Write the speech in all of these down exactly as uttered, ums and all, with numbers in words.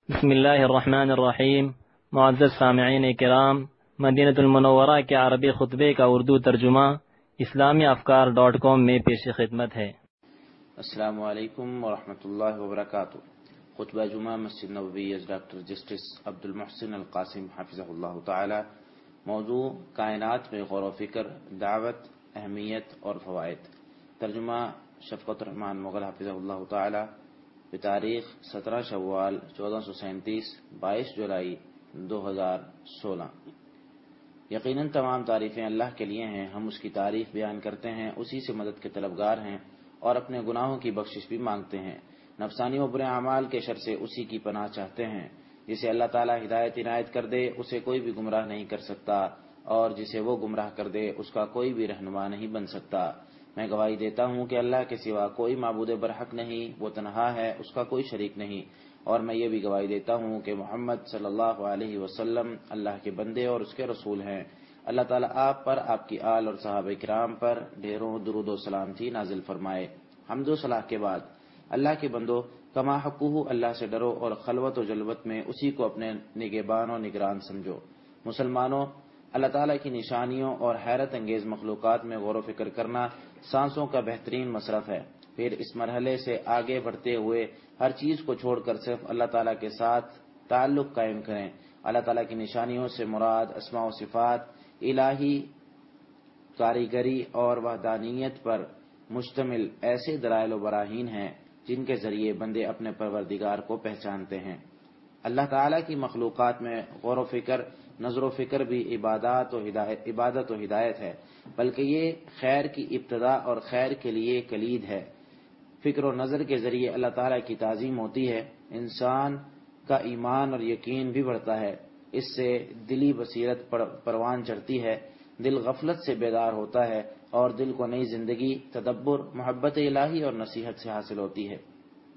بسم اللہ الرحمن الرحیم۔ معزز سامعین کرام، مدینہ المنورہ کے عربی خطبے کا اردو ترجمہ اسلامی افکار ڈاٹ کام میں پیش خدمت ہے۔ السلام علیکم ورحمۃ اللہ وبرکاتہ۔ خطبہ جمعہ Masjid Nabawi is doctor justice عبد المحسن القاسم حفظہ اللہ تعالی۔ موضوع کائنات میں غور و فکر، دعوت، اہمیت اور فوائد۔ ترجمہ شفقت الرحمان مغل حفظہ اللہ تعالی۔ بتاریخ سترہ شوال چودہ سو سینتیس بائیس جولائی دو ہزار سولہ۔ یقیناً تمام تعریفیں اللہ کے لیے ہیں، ہم اس کی تعریف بیان کرتے ہیں، اسی سے مدد کے طلبگار ہیں اور اپنے گناہوں کی بخشش بھی مانگتے ہیں۔ نفسانی و برے اعمال کے شر سے اسی کی پناہ چاہتے ہیں۔ جسے اللہ تعالیٰ ہدایت عنایت کر دے اسے کوئی بھی گمراہ نہیں کر سکتا، اور جسے وہ گمراہ کر دے اس کا کوئی بھی رہنما نہیں بن سکتا۔ میں گواہی دیتا ہوں کہ اللہ کے سوا کوئی معبود برحق نہیں، وہ تنہا ہے، اس کا کوئی شریک نہیں، اور میں یہ بھی گواہی دیتا ہوں کہ محمد صلی اللہ علیہ وسلم اللہ کے بندے اور اس کے رسول ہیں۔ اللہ تعالیٰ آپ پر، آپ کی آل اور صحابہ کرام پر ڈھیروں درود و سلامتی نازل فرمائے۔ حمد و صلاح کے بعد اللہ کے بندو، کما حقہ اللہ سے ڈرو اور خلوت و جلوت میں اسی کو اپنے نگہبان و نگران سمجھو۔ مسلمانوں، اللہ تعالیٰ کی نشانیوں اور حیرت انگیز مخلوقات میں غور و فکر کرنا سانسوں کا بہترین مصرف ہے۔ پھر اس مرحلے سے آگے بڑھتے ہوئے ہر چیز کو چھوڑ کر صرف اللہ تعالیٰ کے ساتھ تعلق قائم کریں۔ اللہ تعالیٰ کی نشانیوں سے مراد اسماء و صفات، الہی کاریگری اور وحدانیت پر مشتمل ایسے دلائل و براہین ہیں جن کے ذریعے بندے اپنے پروردگار کو پہچانتے ہیں۔ اللہ تعالیٰ کی مخلوقات میں غور و فکر، نظر و فکر بھی عبادات و ہدایت عبادت و ہدایت ہے، بلکہ یہ خیر کی ابتدا اور خیر کے لیے کلید ہے۔ فکر و نظر کے ذریعے اللہ تعالیٰ کی تعظیم ہوتی ہے، انسان کا ایمان اور یقین بھی بڑھتا ہے، اس سے دلی بصیرت پروان چڑھتی ہے، دل غفلت سے بیدار ہوتا ہے اور دل کو نئی زندگی، تدبر، محبت الہی اور نصیحت سے حاصل ہوتی ہے۔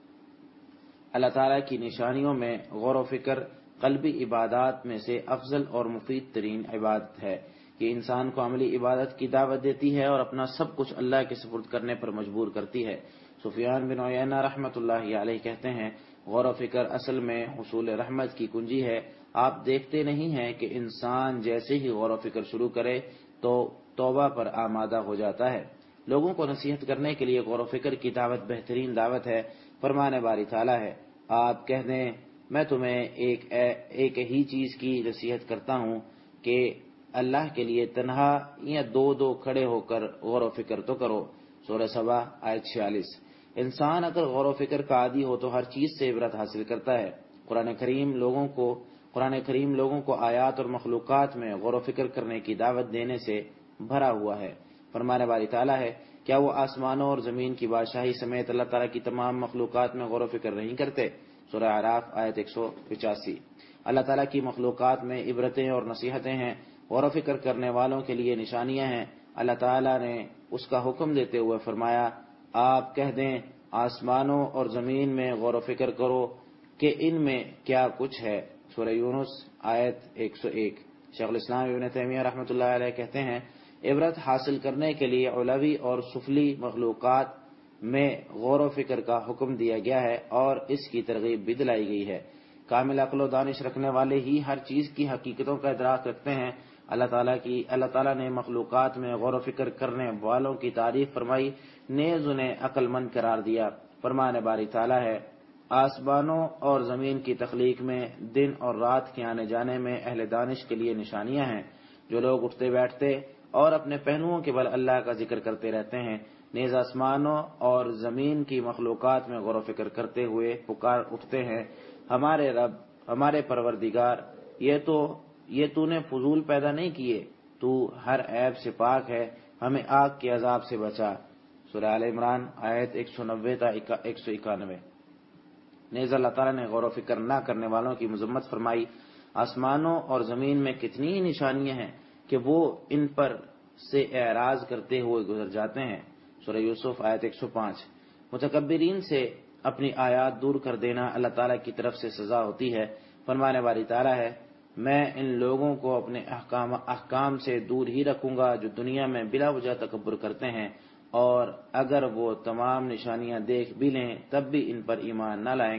اللہ تعالیٰ کی نشانیوں میں غور و فکر قلبی عبادات میں سے افضل اور مفید ترین عبادت ہے۔ یہ انسان کو عملی عبادت کی دعوت دیتی ہے اور اپنا سب کچھ اللہ کے سپرد کرنے پر مجبور کرتی ہے۔ سفیان بن عیینہ رحمۃ اللہ علیہ کہتے ہیں، غور و فکر اصل میں حصول رحمت کی کنجی ہے۔ آپ دیکھتے نہیں ہیں کہ انسان جیسے ہی غور و فکر شروع کرے تو توبہ پر آمادہ ہو جاتا ہے۔ لوگوں کو نصیحت کرنے کے لیے غور و فکر کی دعوت بہترین دعوت ہے۔ فرمان باری تعالیٰ ہے، آپ کہہ دیں میں تمہیں ایک ایک ہی چیز کی نصیحت کرتا ہوں کہ اللہ کے لیے تنہا یا دو دو کھڑے ہو کر غور و فکر تو کرو۔ سورہ سبا آیت چھیالیس۔ انسان اگر غور و فکر کا عادی ہو تو ہر چیز سے عبرت حاصل کرتا ہے۔ قرآن کریم لوگوں کو قرآن کریم لوگوں کو آیات اور مخلوقات میں غور و فکر کرنے کی دعوت دینے سے بھرا ہوا ہے۔ فرمان باری تعالیٰ ہے، کیا وہ آسمانوں اور زمین کی بادشاہی سمیت اللہ تعالیٰ کی تمام مخلوقات میں غور و فکر نہیں کرتے؟ سورہ اعراف آیت ایک سو پچاسی۔ اللہ تعالیٰ کی مخلوقات میں عبرتیں اور نصیحتیں ہیں، غور و فکر کرنے والوں کے لیے نشانیاں ہیں۔ اللہ تعالیٰ نے اس کا حکم دیتے ہوئے فرمایا، آپ کہہ دیں آسمانوں اور زمین میں غور و فکر کرو کہ ان میں کیا کچھ ہے۔ سورہ یونس آیت ایک سو ایک۔ شیخ الاسلام ابن تیمیہ رحمۃ اللہ علیہ کہتے ہیں، عبرت حاصل کرنے کے لیے علوی اور سفلی مخلوقات میں غور و فکر کا حکم دیا گیا ہے اور اس کی ترغیب بھی دلائی گئی ہے۔ کامل عقل و دانش رکھنے والے ہی ہر چیز کی حقیقتوں کا ادراک رکھتے ہیں۔ اللہ تعالیٰ کی اللہ تعالیٰ نے مخلوقات میں غور و فکر کرنے والوں کی تعریف فرمائی، نیز انہیں عقل مند قرار دیا۔ فرمان باری تعالیٰ ہے، آسمانوں اور زمین کی تخلیق میں دن اور رات کے آنے جانے میں اہل دانش کے لیے نشانیاں ہیں۔ جو لوگ اٹھتے بیٹھتے اور اپنے پہلوؤں کے بل اللہ کا ذکر کرتے رہتے ہیں، نیز آسمانوں اور زمین کی مخلوقات میں غور و فکر کرتے ہوئے پکار اٹھتے ہیں، ہمارے رب، ہمارے پروردگار، یہ تو یہ تو نے فضول پیدا نہیں کیے، تو ہر عیب سے پاک ہے، ہمیں آگ کے عذاب سے بچا۔ سورہ آل عمران آیت ایک سو نوے تا ایک سو اکانوے۔ نیز اللہ تعالیٰ نے غور و فکر نہ کرنے والوں کی مذمت فرمائی، آسمانوں اور زمین میں کتنی ہی نشانیاں ہیں کہ وہ ان پر سے اعراض کرتے ہوئے گزر جاتے ہیں۔ سورہ یوسف آیت ایک سو پانچ۔ متکبرین سے اپنی آیات دور کر دینا اللہ تعالیٰ کی طرف سے سزا ہوتی ہے۔ فرمانے والی تعالیٰ ہے، میں ان لوگوں کو اپنے احکام احکام سے دور ہی رکھوں گا جو دنیا میں بلا وجہ تکبر کرتے ہیں، اور اگر وہ تمام نشانیاں دیکھ بھی لیں تب بھی ان پر ایمان نہ لائیں گے۔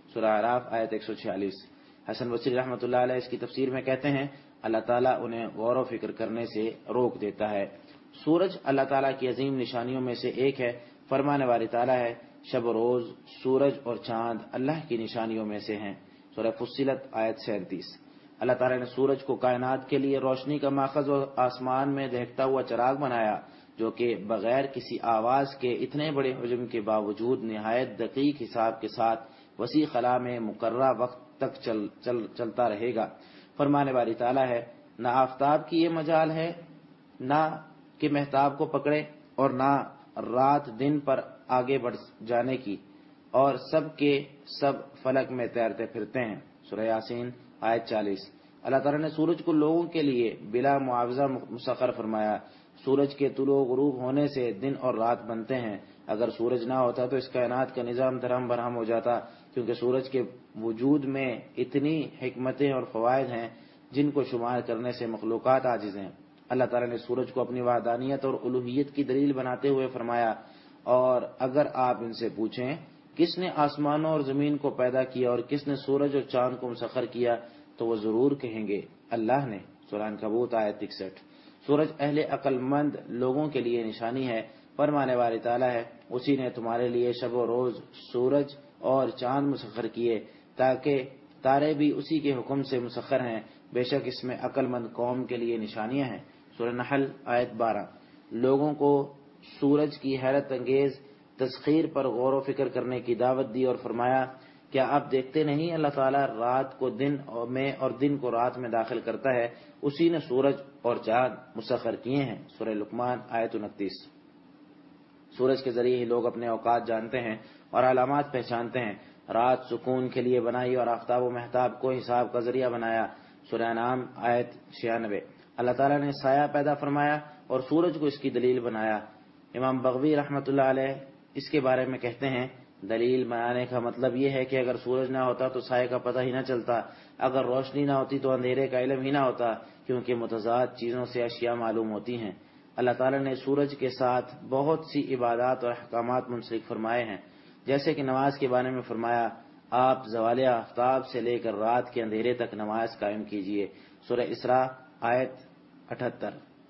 سورہ اعراف آیت ایک سو چھیالیس۔ حسن بصری رحمۃ اللہ علیہ اس کی تفسیر میں کہتے ہیں اللہ تعالیٰ انہیں غور و فکر کرنے سے روک دیتا ہے۔ سورج اللہ تعالیٰ کی عظیم نشانیوں میں سے ایک ہے، فرمانے والی تعالیٰ ہے شب و روز، سورج اور چاند اللہ کی نشانیوں میں سے ہیں۔ سورہ فصلت آیت سینتیس۔ اللہ تعالیٰ نے سورج کو کائنات کے لیے روشنی کا ماخذ اور آسمان میں دہکتا ہوا چراغ بنایا، جو کہ بغیر کسی آواز کے اتنے بڑے حجم کے باوجود نہایت دقیق حساب کے ساتھ وسیع خلا میں مقررہ وقت تک چل چل چلتا رہے گا۔ فرمانے والی تعالیٰ ہے نہ آفتاب کی یہ مجال ہے نہ کہ مہتاب کو پکڑے، اور نہ رات دن پر آگے بڑھ جانے کی، اور سب کے سب فلک میں تیرتے پھرتے ہیں۔ سورہ یاسین آیت چالیس۔ اللہ تعالیٰ نے سورج کو لوگوں کے لیے بلا معاوضہ مسخر فرمایا۔ سورج کے طلوع غروب ہونے سے دن اور رات بنتے ہیں۔ اگر سورج نہ ہوتا تو اس کائنات کا نظام درہم برہم ہو جاتا، کیونکہ سورج کے وجود میں اتنی حکمتیں اور فوائد ہیں جن کو شمار کرنے سے مخلوقات عاجز ہیں۔ اللہ تعالیٰ نے سورج کو اپنی وحدانیت اور الوہیت کی دلیل بناتے ہوئے فرمایا، اور اگر آپ ان سے پوچھیں کس نے آسمانوں اور زمین کو پیدا کیا اور کس نے سورج اور چاند کو مسخر کیا تو وہ ضرور کہیں گے اللہ نے۔ سورہ عنکبوت آیت اکسٹھ۔ سورج اہل عقل مند لوگوں کے لیے نشانی ہے، فرمانے والی تعالیٰ ہے اسی نے تمہارے لیے شب و روز سورج اور چاند مسخر کیے تاکہ تارے بھی اسی کے حکم سے مسخر ہیں، بے شک اس میں عقل مند قوم کے لیے نشانیاں ہیں۔ سورہ نحل آیت بارہ۔ لوگوں کو سورج کی حیرت انگیز تسخیر پر غور و فکر کرنے کی دعوت دی اور فرمایا کیا آپ دیکھتے نہیں اللہ تعالیٰ رات کو دن میں اور دن کو رات میں داخل کرتا ہے، اسی نے سورج اور چاند مسخر کیے ہیں۔ سورہ لقمان آیت انتیس۔ سورج کے ذریعے ہی لوگ اپنے اوقات جانتے ہیں اور علامات پہچانتے ہیں۔ رات سکون کے لیے بنائی اور آفتاب و مہتاب کو حساب کا ذریعہ بنایا۔ سورہ انعام آیت چھیانوے۔ اللہ تعالیٰ نے سایہ پیدا فرمایا اور سورج کو اس کی دلیل بنایا۔ امام بغوی رحمۃ اللہ علیہ اس کے بارے میں کہتے ہیں دلیل بنانے کا مطلب یہ ہے کہ اگر سورج نہ ہوتا تو سائے کا پتہ ہی نہ چلتا، اگر روشنی نہ ہوتی تو اندھیرے کا علم ہی نہ ہوتا، کیونکہ متضاد چیزوں سے اشیاء معلوم ہوتی ہیں۔ اللہ تعالیٰ نے سورج کے ساتھ بہت سی عبادات اور احکامات منسلک فرمائے ہیں، جیسے کہ نماز کے بارے میں فرمایا آپ زوال آفتاب سے لے کر رات کے اندھیرے تک نماز قائم کیجیے۔ سورہ اسراء آیت اٹھہتر۔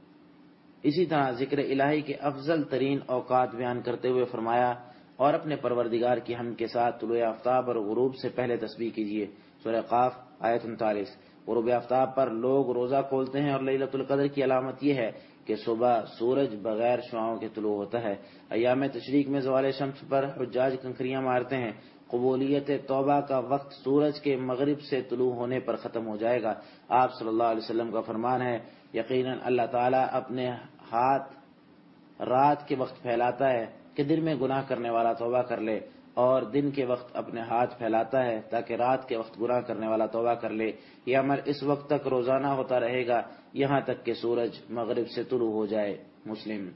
اسی طرح ذکر الہی کے افضل ترین اوقات بیان کرتے ہوئے فرمایا اور اپنے پروردگار کی حمد کے ساتھ طلوع آفتاب اور غروب سے پہلے تسبیح کیجیے۔ سورہ قاف آیت انتالیس۔ غروب آفتاب پر لوگ روزہ کھولتے ہیں اور لیلۃ القدر کی علامت یہ ہے کہ صبح سورج بغیر شعاؤں کے طلوع ہوتا ہے۔ ایام تشریق میں زوال شمس پر حجاج کنکریاں مارتے ہیں۔ قبولیت توبہ کا وقت سورج کے مغرب سے طلوع ہونے پر ختم ہو جائے گا۔ آپ صلی اللہ علیہ وسلم کا فرمان ہے یقیناً اللہ تعالیٰ اپنے ہاتھ رات کے وقت پھیلاتا ہے کہ دن میں گناہ کرنے والا توبہ کر لے، اور دن کے وقت اپنے ہاتھ پھیلاتا ہے تاکہ رات کے وقت گناہ کرنے والا توبہ کر لے۔ یہ عمل اس وقت تک روزانہ ہوتا رہے گا یہاں تک کہ سورج مغرب سے طلوع ہو جائے۔ مسلم۔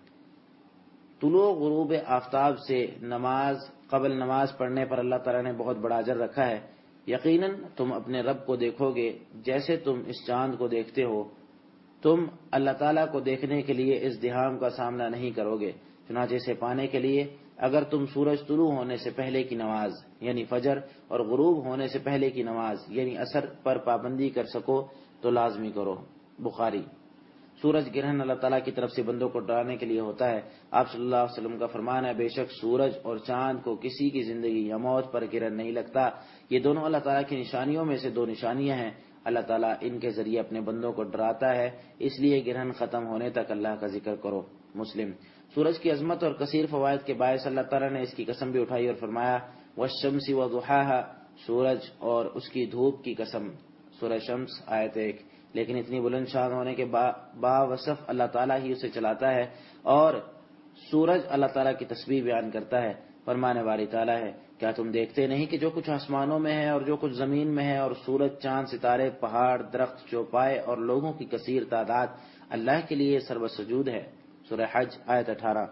طلوع غروب آفتاب سے نماز قبل نماز پڑھنے پر اللہ تعالیٰ نے بہت بڑا اجر رکھا ہے۔ یقیناً تم اپنے رب کو دیکھو گے جیسے تم اس چاند کو دیکھتے ہو، تم اللہ تعالیٰ کو دیکھنے کے لیے ازدحام کا سامنا نہیں کرو گے۔ چنانچہ اسے پانے کے لیے اگر تم سورج طلوع ہونے سے پہلے کی نماز یعنی فجر اور غروب ہونے سے پہلے کی نماز یعنی عصر پر پابندی کر سکو تو لازمی کرو۔ بخاری۔ سورج گرہن اللہ تعالیٰ کی طرف سے بندوں کو ڈرانے کے لیے ہوتا ہے۔ آپ صلی اللہ علیہ وسلم کا فرمان ہے بے شک سورج اور چاند کو کسی کی زندگی یا موت پر گرہن نہیں لگتا، یہ دونوں اللہ تعالیٰ کی نشانیوں میں سے دو نشانیاں ہیں۔ اللہ تعالیٰ ان کے ذریعے اپنے بندوں کو ڈراتا ہے، اس لیے گرہن ختم ہونے تک اللہ کا ذکر کرو۔ مسلم۔ سورج کی عظمت اور کثیر فوائد کے باعث اللہ تعالیٰ نے اس کی قسم بھی اٹھائی اور فرمایا والشمس وضحاها، سورج اور اس کی دھوپ کی قسم۔ سورہ شمس آیت ایک۔ لیکن اتنی بلند شان ہونے کے باوصف اللہ تعالیٰ ہی اسے چلاتا ہے، اور سورج اللہ تعالیٰ کی تسبیح بیان کرتا ہے۔ فرمانے والی تعالیٰ ہے کیا تم دیکھتے نہیں کہ جو کچھ آسمانوں میں ہے اور جو کچھ زمین میں ہے، اور سورج چاند ستارے پہاڑ درخت چوپائے اور لوگوں کی کثیر تعداد اللہ کے لیے سرو سجود ہے۔ سورہ حج آیت اٹھارہ۔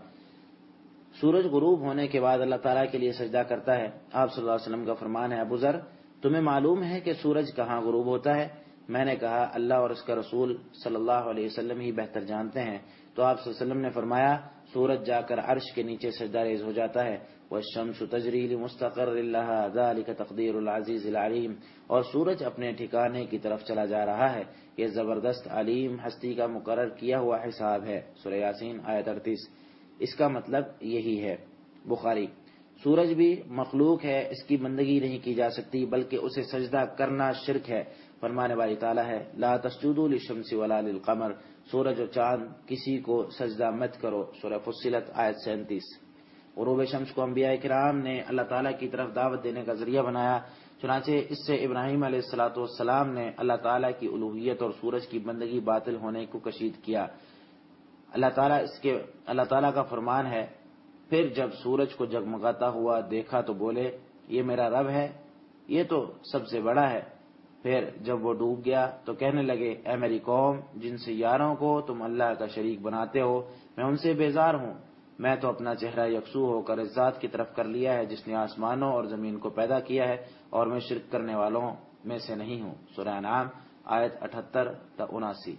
سورج غروب ہونے کے بعد اللہ تعالیٰ کے لیے سجدہ کرتا ہے۔ آپ صلی اللہ علیہ وسلم کا فرمان ہے ابو ذر تمہیں معلوم ہے کہ سورج کہاں غروب ہوتا ہے؟ میں نے کہا اللہ اور اس کا رسول صلی اللہ علیہ وسلم ہی بہتر جانتے ہیں۔ تو آپ صلی اللہ علیہ وسلم نے فرمایا سورج جا کر عرش کے نیچے سجدہ ریز ہو جاتا ہے، والشمس تجری لمستقر لها ذلك تقدیر العزیز العلیم، اور سورج اپنے ٹھکانے کی طرف چلا جا رہا ہے، یہ زبردست علیم ہستی کا مقرر کیا ہوا حساب ہے۔ سورہ یاسین آیت اڑتیس۔ اس کا مطلب یہی ہے۔ بخاری، سورج بھی مخلوق ہے، اس کی بندگی نہیں کی جا سکتی بلکہ اسے سجدہ کرنا شرک ہے۔ فرمانے والی تعالیٰ ہے لا تسجدوا للشمس ولا للقمر، سورج اور چاند کسی کو سجدہ مت کرو۔ سورہ فصلت آیت سینتیس۔ غروب شمس کو انبیاء کرام نے اللہ تعالیٰ کی طرف دعوت دینے کا ذریعہ بنایا، چنانچہ اس سے ابراہیم علیہ الصلاۃ والسلام نے اللہ تعالیٰ کی الوہیت اور سورج کی بندگی باطل ہونے کو کشید کیا۔ اللہ تعالیٰ اس کے اللہ تعالیٰ کا فرمان ہے، پھر جب سورج کو جگمگاتا ہوا دیکھا تو بولے یہ میرا رب ہے، یہ تو سب سے بڑا ہے۔ پھر جب وہ ڈوب گیا تو کہنے لگے اے میری قوم، جن سیاروں کو تم اللہ کا شریک بناتے ہو میں ان سے بیزار ہوں، میں تو اپنا چہرہ یکسو ہو کر اس ذات کی طرف کر لیا ہے جس نے آسمانوں اور زمین کو پیدا کیا ہے، اور میں شرک کرنے والوں میں سے نہیں ہوں۔ سورہ انعام آیت اٹھہتر تا اناسی۔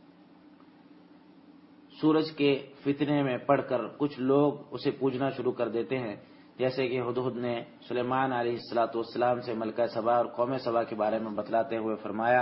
سورج کے فتنے میں پڑھ کر کچھ لوگ اسے پوجنا شروع کر دیتے ہیں، جیسے کہ ہدہد نے سلیمان علیہ الصلاۃ والسلام سے ملکہ سبا اور قوم سبا کے بارے میں بتلاتے ہوئے فرمایا،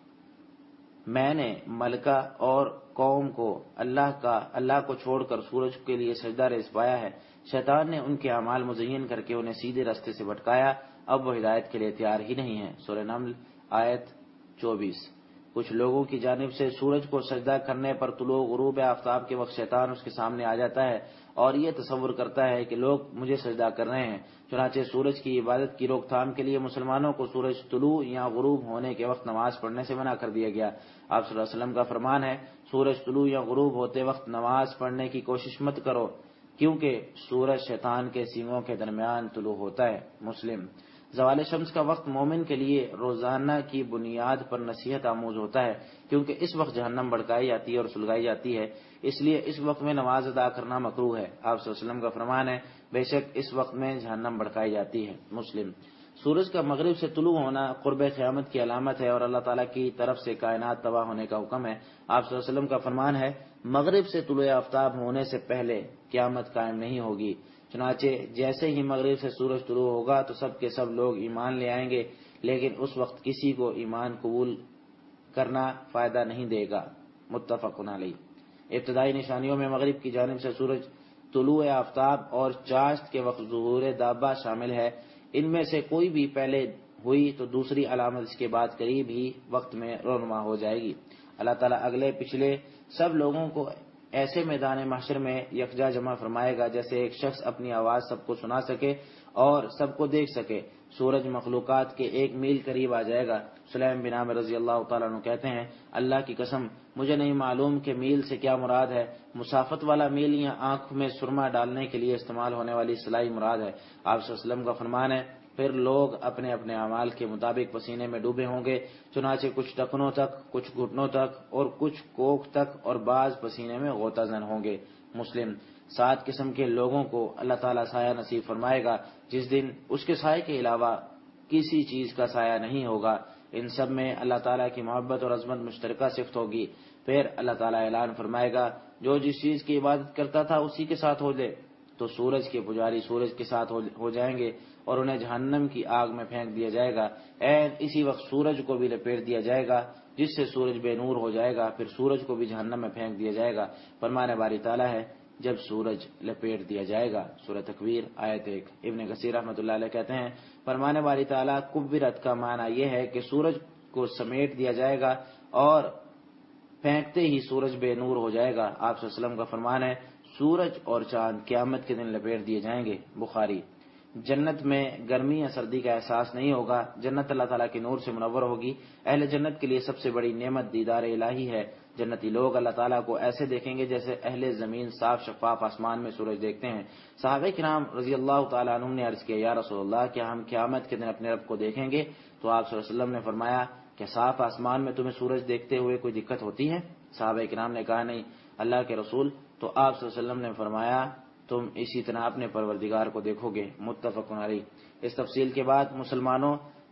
میں نے ملکہ اور قوم کو اللہ کا اللہ کو چھوڑ کر سورج کے لیے سجدہ ریز پایا ہے، شیطان نے ان کے اعمال مزین کر کے انہیں سیدھے راستے سے بھٹکایا، اب وہ ہدایت کے لیے تیار ہی نہیں ہے۔ سورہ نمل آیت چوبیس۔ کچھ لوگوں کی جانب سے سورج کو سجدہ کرنے پر طلوع غروب آفتاب کے وقت شیطان اس کے سامنے آ جاتا ہے اور یہ تصور کرتا ہے کہ لوگ مجھے سجدہ کر رہے ہیں، چنانچہ سورج کی عبادت کی روک تھام کے لیے مسلمانوں کو سورج طلوع یا غروب ہونے کے وقت نماز پڑھنے سے منع کر دیا گیا۔ آپ صلی اللہ علیہ وسلم کا فرمان ہے سورج طلوع یا غروب ہوتے وقت نماز پڑھنے کی کوشش مت کرو، کیونکہ سورج شیطان کے سینگوں کے درمیان طلوع ہوتا ہے۔ مسلم۔ زوال شمس کا وقت مومن کے لیے روزانہ کی بنیاد پر نصیحت آموز ہوتا ہے، کیونکہ اس وقت جہنم بھڑکائی جاتی ہے اور سلگائی جاتی ہے، اس لیے اس وقت میں نماز ادا کرنا مکروہ ہے۔ آپ صلی اللہ علیہ وسلم کا فرمان ہے بے شک اس وقت میں جہنم بھڑکائی جاتی ہے۔ مسلم۔ سورج کا مغرب سے طلوع ہونا قرب قیامت کی علامت ہے اور اللہ تعالیٰ کی طرف سے کائنات تباہ ہونے کا حکم ہے۔ آپ صلی اللہ علیہ وسلم کا فرمان ہے مغرب سے طلوع آفتاب ہونے سے پہلے قیامت قائم نہیں ہوگی، چنانچہ جیسے ہی مغرب سے سورج طلوع ہوگا تو سب کے سب لوگ ایمان لے آئیں گے، لیکن اس وقت کسی کو ایمان قبول کرنا فائدہ نہیں دے گا۔ متفق علیہ۔ ابتدائی نشانیوں میں مغرب کی جانب سے سورج طلوع آفتاب اور چاشت کے وقت ظہور دابہ شامل ہے، ان میں سے کوئی بھی پہلے ہوئی تو دوسری علامت اس کے بعد قریب ہی وقت میں رونما ہو جائے گی۔ اللہ تعالیٰ اگلے پچھلے سب لوگوں کو ایسے میدان محشر میں یکجا جمع فرمائے گا جیسے ایک شخص اپنی آواز سب کو سنا سکے اور سب کو دیکھ سکے۔ سورج مخلوقات کے ایک میل قریب آ جائے گا۔ سلیم بن عامر رضی اللہ تعالیٰ عنہ کہتے ہیں اللہ کی قسم مجھے نہیں معلوم کہ میل سے کیا مراد ہے، مسافت والا میل یا آنکھ میں سرما ڈالنے کے لیے استعمال ہونے والی سلائی مراد ہے۔ آپ صلی اللہ علیہ وسلم کا فرمان ہے پھر لوگ اپنے اپنے اعمال کے مطابق پسینے میں ڈوبے ہوں گے، چنانچہ کچھ ٹکنوں تک، کچھ گھٹنوں تک اور کچھ کوکھ تک اور بعض پسینے میں غوطہ زن ہوں گے۔ مسلم۔ سات قسم کے لوگوں کو اللہ تعالیٰ سایہ نصیب فرمائے گا جس دن اس کے سائے کے علاوہ کسی چیز کا سایہ نہیں ہوگا، ان سب میں اللہ تعالیٰ کی محبت اور عظمت مشترکہ صفت ہوگی۔ پھر اللہ تعالیٰ اعلان فرمائے گا جو جس چیز کی عبادت کرتا تھا اسی کے ساتھ ہو جائے، تو سورج کے پجاری سورج کے ساتھ ہو جائیں گے اور انہیں جہنم کی آگ میں پھینک دیا جائے گا، عین اسی وقت سورج کو بھی لپیٹ دیا جائے گا جس سے سورج بے نور ہو جائے گا، پھر سورج کو بھی جہنم میں پھینک دیا جائے گا۔ فرمان باری تعالیٰ ہے جب سورج لپیٹ دیا جائے گا۔ سورہ تکویر آیت ایک۔ ابن کثیر رحمۃ اللہ علیہ کہتے ہیں فرمان باری تعالیٰ کبرت کا معنی یہ ہے کہ سورج کو سمیٹ دیا جائے گا اور پھینکتے ہی سورج بے نور ہو جائے گا۔ آپ صلی اللہ علیہ وسلم کا فرمان ہے سورج اور چاند قیامت کے دن لپیٹ دیے جائیں گے۔ بخاری۔ جنت میں گرمی یا سردی کا احساس نہیں ہوگا، جنت اللہ تعالیٰ کے نور سے منور ہوگی۔ اہل جنت کے لیے سب سے بڑی نعمت دیدار الہی ہے۔ جنتی لوگ اللہ تعالیٰ کو ایسے دیکھیں گے جیسے اہل زمین صاف شفاف آسمان میں سورج دیکھتے ہیں۔ صحابہ کرام رضی اللہ تعالیٰ عنہم نے عرض کیا یا رسول اللہ کیا ہم قیامت کے دن اپنے رب کو دیکھیں گے؟ تو آپ صلی اللہ علیہ وسلم نے فرمایا کہ صاف آسمان میں تمہیں سورج دیکھتے ہوئے کوئی دقت ہوتی ہے؟ صحابہ کرام نے کہا نہیں اللہ کے رسول۔ تو آپ صلی اللہ علیہ وسلم نے فرمایا تم اسی طرح اپنے پروردگار کو دیکھو گے۔ متفق علیہ۔ اس تفصیل کے بعد مسلمانوں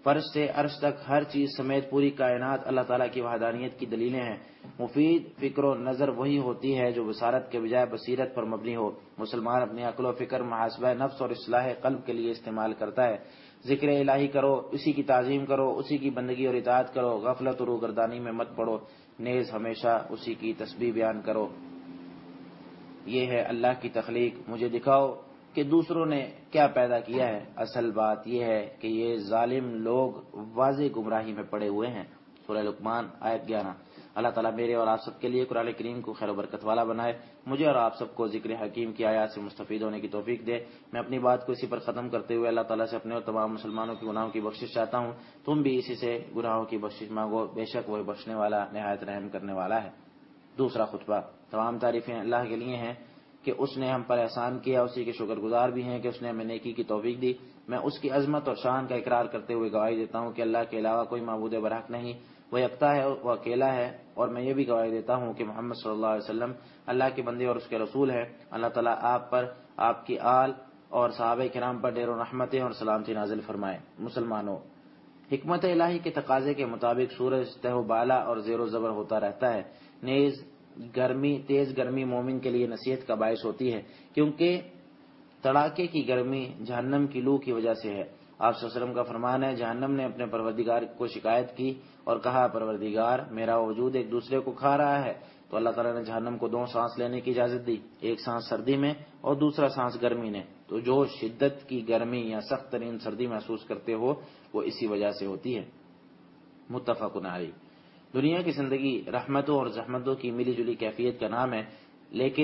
فرش سے عرش تک ہر چیز سمیت پوری کائنات اللہ تعالیٰ کی وحدانیت کی دلیلیں ہیں۔ مفید فکر و نظر وہی ہوتی ہے جو بصارت کے بجائے بصیرت پر مبنی ہو۔ مسلمان اپنی عقل و فکر محاسبہ نفس اور اصلاح قلب کے لیے استعمال کرتا ہے۔ ذکر الہی کرو، اسی کی تعظیم کرو، اسی کی بندگی اور اطاعت کرو، غفلت و روگردانی میں مت پڑو، نیز ہمیشہ اسی کی تسبیح بیان کرو۔ یہ ہے اللہ کی تخلیق، مجھے دکھاؤ کہ دوسروں نے کیا پیدا کیا ہے۔ اصل بات یہ ہے کہ یہ ظالم لوگ واضح گمراہی میں پڑے ہوئے ہیں۔ سورہ لقمان آیت گیارہ۔ اللہ تعالیٰ میرے اور آپ سب کے لیے قرآن کریم کو خیر و برکت والا بنائے، مجھے اور آپ سب کو ذکر حکیم کی آیات سے مستفید ہونے کی توفیق دے۔ میں اپنی بات کو اسی پر ختم کرتے ہوئے اللہ تعالیٰ سے اپنے اور تمام مسلمانوں کے گناہوں کی بخشش چاہتا ہوں۔ تم بھی اسی سے گناہوں کی بخشش مانگو، بے شک وہ بخشنے والا نہایت رحم کرنے والا ہے۔ دوسرا خطبہ۔ تمام تعریفیں اللہ کے لیے ہیں کہ اس نے ہم پر احسان کیا، اسی کے شکر گزار بھی ہیں کہ اس نے ہمیں نیکی کی توفیق دی۔ میں اس کی عظمت اور شان کا اقرار کرتے ہوئے گواہی دیتا ہوں کہ اللہ کے علاوہ کوئی معبود برحق نہیں، وہ یکتا ہے، وہ اکیلا ہے، اور میں یہ بھی گواہی دیتا ہوں کہ محمد صلی اللہ علیہ وسلم اللہ کے بندے اور اس کے رسول ہے۔ اللہ تعالیٰ آپ پر، آپ کی آل اور صحابہ کرام پر ڈیر و رحمتیں اور سلامتی نازل فرمائے۔ مسلمانوں، حکمت الہی کے تقاضے کے مطابق سورج تہ و بالا اور زیر و زبر ہوتا رہتا ہے۔ نیز گرمی، تیز گرمی مومن کے لیے نصیحت کا باعث ہوتی ہے، کیونکہ تڑاکے کی گرمی جہنم کی لو کی وجہ سے ہے۔ آپ صلی اللہ علیہ وسلم کا فرمان ہے، جہنم نے اپنے پروردگار کو شکایت کی اور کہا، پروردگار میرا وجود ایک دوسرے کو کھا رہا ہے۔ تو اللہ تعالیٰ نے جہنم کو دو سانس لینے کی اجازت دی، ایک سانس سردی میں اور دوسرا سانس گرمی نے۔ تو جو شدت کی گرمی یا سخت ترین سردی محسوس کرتے ہو وہ اسی وجہ سے ہوتی ہے۔ متفق علیہ۔ دنیا کی زندگی رحمتوں اور زحمتوں کی ملی جلی کیفیت کا نام ہے، لیکن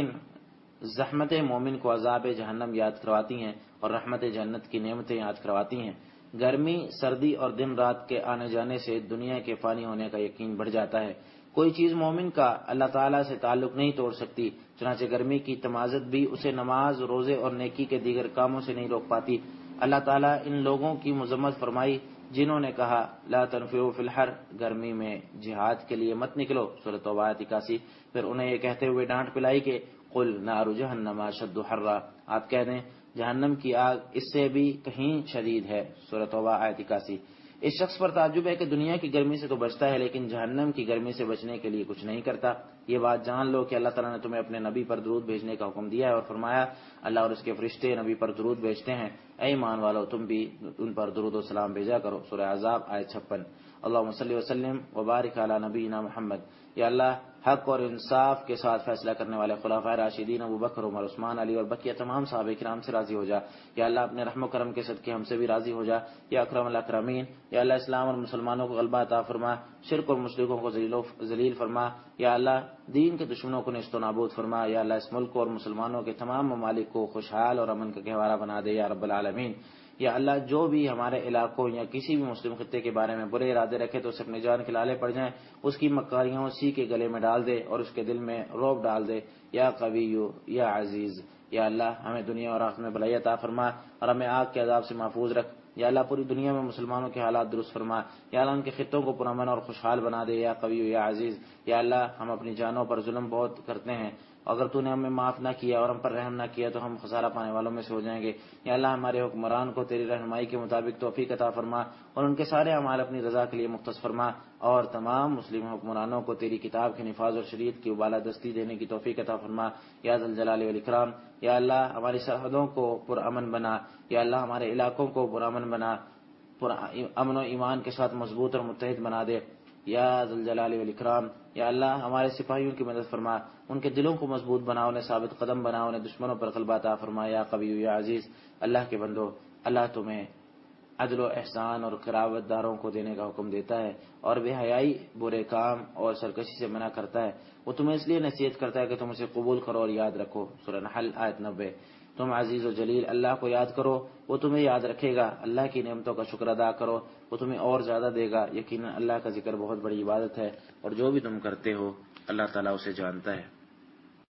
زحمت مومن کو عذاب جہنم یاد کرواتی ہیں اور رحمت جنت کی نعمتیں یاد کرواتی ہیں۔ گرمی، سردی اور دن رات کے آنے جانے سے دنیا کے فانی ہونے کا یقین بڑھ جاتا ہے۔ کوئی چیز مومن کا اللہ تعالیٰ سے تعلق نہیں توڑ سکتی، چنانچہ گرمی کی تمازت بھی اسے نماز، روزے اور نیکی کے دیگر کاموں سے نہیں روک پاتی۔ اللہ تعالیٰ ان لوگوں کی مذمت فرمائی جنہوں نے کہا، لا تنفروا فی الحر، گرمی میں جہاد کے لیے مت نکلو، سورۃ توبہ آیت اکاسی۔ پھر انہیں یہ کہتے ہوئے ڈانٹ پلائی کہ قل نار جہنم اشد حرا، آپ کہہ دیں جہنم کی آگ اس سے بھی کہیں شدید ہے، سورۃ توبہ آیت اکاسی۔ اس شخص پر تعجب ہے کہ دنیا کی گرمی سے تو بچتا ہے لیکن جہنم کی گرمی سے بچنے کے لیے کچھ نہیں کرتا۔ یہ بات جان لو کہ اللہ تعالیٰ نے تمہیں اپنے نبی پر درود بھیجنے کا حکم دیا ہے اور فرمایا، اللہ اور اس کے فرشتے نبی پر درود بھیجتے ہیں، اے ایمان والو تم بھی ان پر درود و سلام بھیجا کرو، سورہ احزاب آیت چھپن۔ اللہم صلی وسلم وبارک علی نبینا محمد۔ یا اللہ، حق اور انصاف کے ساتھ فیصلہ کرنے والے خلفائے راشدین ابو بکر، عمر، عثمان، علی اور بقیہ تمام صحابہ کرام سے راضی ہو جا۔ یا اللہ اپنے رحم و کرم کے صدقے ہم سے بھی راضی ہو جا، یا اکرم الاکرمین۔ یا اللہ اسلام اور مسلمانوں کو غلبہ عطا فرما، شرک اور مشرکوں کو ذلیل فرما۔ یا اللہ دین کے دشمنوں کو نیست و نابود فرما۔ یا اللہ اس ملک اور مسلمانوں کے تمام ممالک کو خوشحال اور امن کا گہوارہ بنا دے یا رب العالمین۔ یا اللہ جو بھی ہمارے علاقوں یا کسی بھی مسلم خطے کے بارے میں برے ارادے رکھے تو اسے اپنے جان کے لالے پڑ جائیں، اس کی مکاریاں اسی کے گلے میں ڈال دے اور اس کے دل میں رعب ڈال دے، یا قوی یا عزیز۔ یا اللہ ہمیں دنیا اور آخرت میں بھلائی عطا فرما اور ہمیں آگ کے عذاب سے محفوظ رکھ۔ یا اللہ پوری دنیا میں مسلمانوں کے حالات درست فرما۔ یا اللہ ان کے خطوں کو پرامن اور خوشحال بنا دے، یا قوی یا عزیز۔ یا اللہ ہم اپنی جانوں پر ظلم بہت کرتے ہیں، اگر تو نے ہمیں معاف نہ کیا اور ہم پر رحم نہ کیا تو ہم خسارہ پانے والوں میں سے ہو جائیں گے۔ یا اللہ ہمارے حکمران کو تیری رہنمائی کے مطابق توفیق عطا فرما اور ان کے سارے اعمال اپنی رضا کے لیے مختص فرما، اور تمام مسلم حکمرانوں کو تیری کتاب کے نفاذ اور شریعت کی بالادستی دینے کی توفیق عطا فرما، یا ذی الجلال والاکرام۔ یا اللہ ہماری سرحدوں کو پرامن بنا، یا اللہ ہمارے علاقوں کو پرامن بنا، پر امن و ایمان کے ساتھ مضبوط اور متحد بنا دے، یا ذی الجلال والاکرام۔ یا اللہ ہمارے سپاہیوں کی مدد فرما، ان کے دلوں کو مضبوط بنا، انہیں ثابت قدم بنا، انہیں دشمنوں پر غلبہ عطا فرما، یا قوی یا عزیز۔ اللہ کے بندو، اللہ تمہیں عدل و احسان اور قرابت داروں کو دینے کا حکم دیتا ہے اور بے حیائی، برے کام اور سرکشی سے منع کرتا ہے۔ وہ تمہیں اس لیے نصیحت کرتا ہے کہ تم اسے قبول کرو اور یاد رکھو، سورہ نحل آیت نبے۔ تم عزیز و جلیل اللہ کو یاد کرو، وہ تمہیں یاد رکھے گا۔ اللہ کی نعمتوں کا شکر ادا کرو، وہ تمہیں اور زیادہ دے گا۔ یقیناً اللہ کا ذکر بہت بڑی عبادت ہے اور جو بھی تم کرتے ہو اللہ تعالیٰ اسے جانتا ہے۔